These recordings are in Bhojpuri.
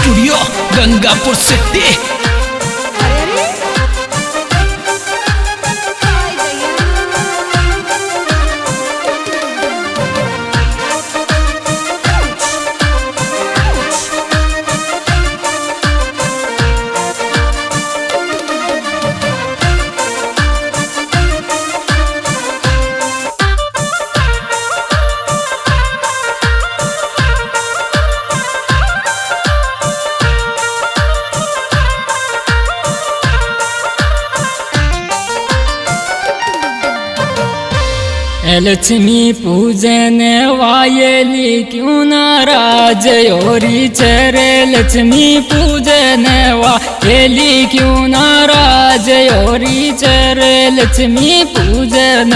Studio Gangapur city. लक्ष्मी पूजन वायली क्यों नाराज योरी चरे। लक्ष्मी पूजन वायली क्यों नाराज योरी चरे। लक्ष्मी पूजन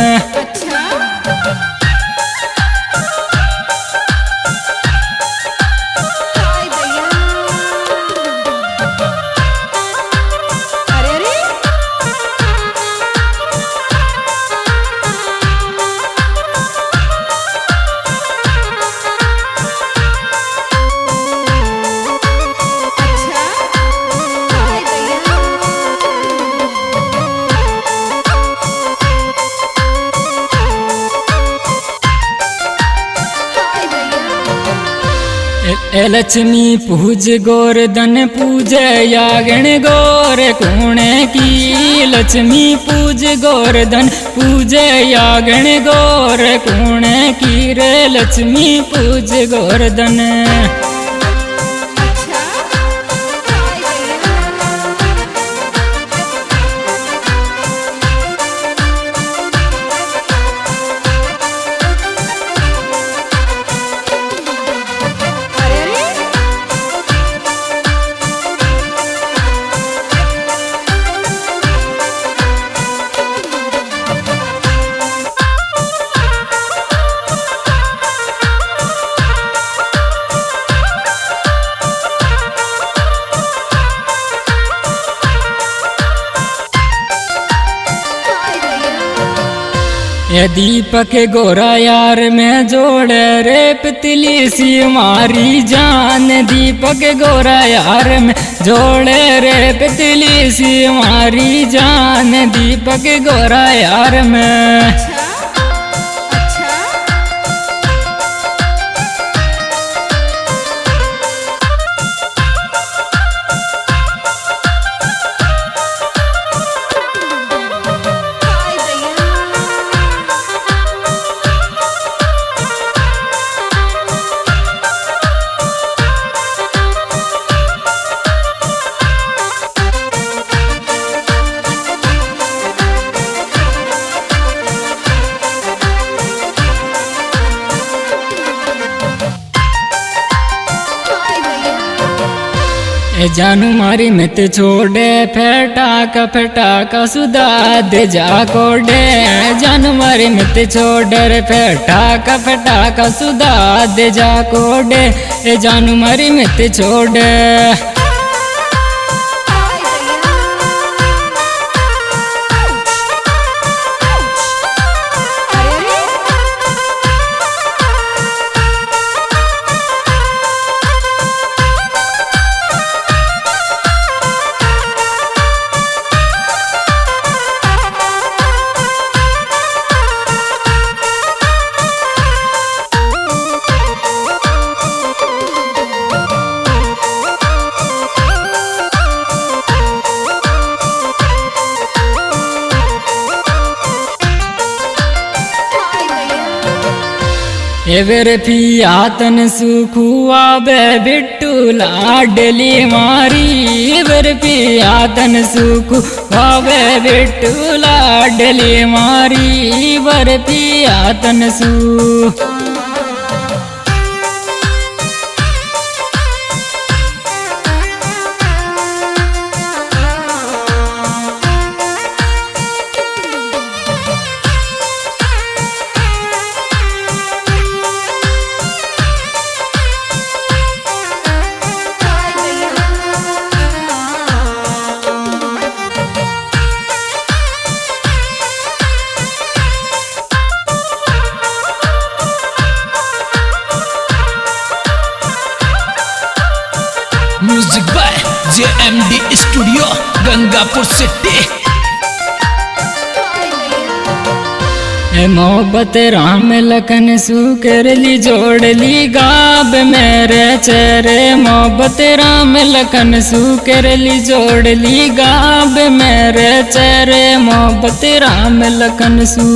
लक्ष्मी पूज गोवर्धन पूज यागण गौर कोणे की। लक्ष्मी पूज गोवर्धन पूज यागण गौर कोणे की रे। लक्ष्मी पूज गोवर्धन ये दीपक गोरा यार में जोड़े रे पतली सी मारी जान। दीपक गोरा यार में जोड़े रे पतली सी मारी जान। दीपक गोरा यार में जानू मारी मत छोड़े फटाका फटाका सुधा दे जा कोडे। जानू मारी मत छोड़े फटाका फटाका सुधा दे जा कोडे। जानू मारी मत छोड़े एवर पियातन सुखुआ बे बिट्टू लाडली मारी। एवर पियातन सुखुआ बे बिट्टू लाडली मारी। वर पियातन सु MD स्टूडियो गंगापुर सिटी। मोहब्बत राम लखन सुकरली जोड़ली गाब मेरे चेहरे। मोहब्बत राम लखन सुकरली जोड़ली गाब मेरे चेहरे। मोहब्बत राम लखन सू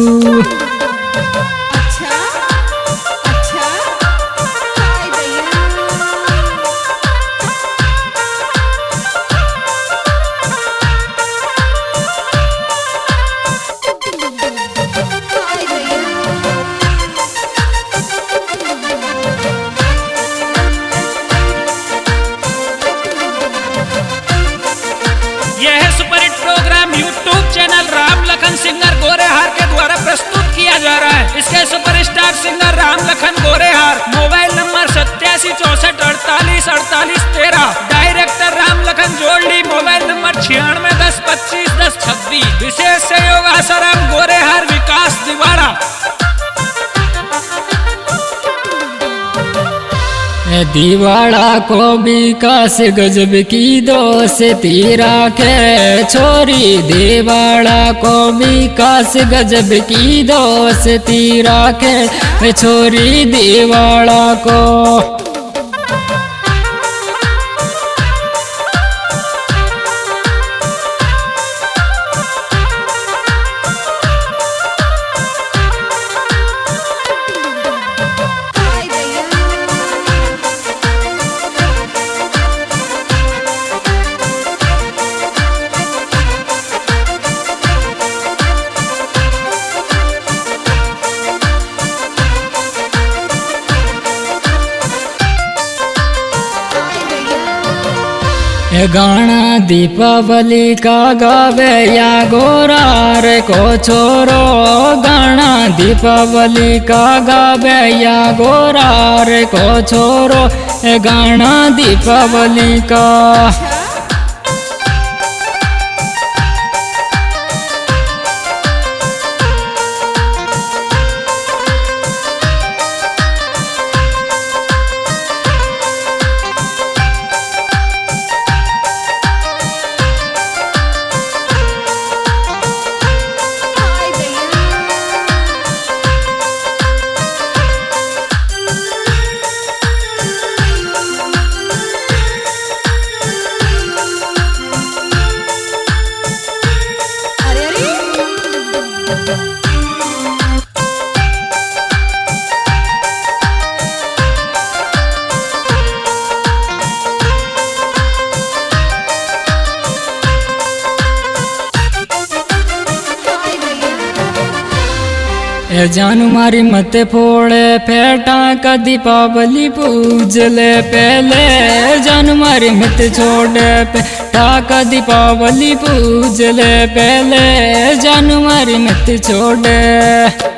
सिंगर गोरेहार के द्वारा प्रस्तुत किया जा रहा है। इसके superstar singer Ram Lakhan Gorehar. Mobile number 8764484813। Director Ram Lakhan Jodli. Mobile number 9610251026। विशेष सहयोग आसाराम गोरेहार विकास दिवाड़ा। दिवाड़ा को विकास गजब की दोस्ती राखे छोरी। दिवाड़ा को विकास गजब की दोस्ती राखे छोरी। दिवाड़ा को गाना दीपावली का गावे या गोरार को छोरो। गाना दीपावली का गावे या गोरार को छोरो। गाना दीपावली का जानू मारी मत फोड़े फेटा का दीपावली पूजले पहले। जानू मारी मत छोड़े फेटा का दीपावली पूजले पहले। जानू मारी मत छोड़े।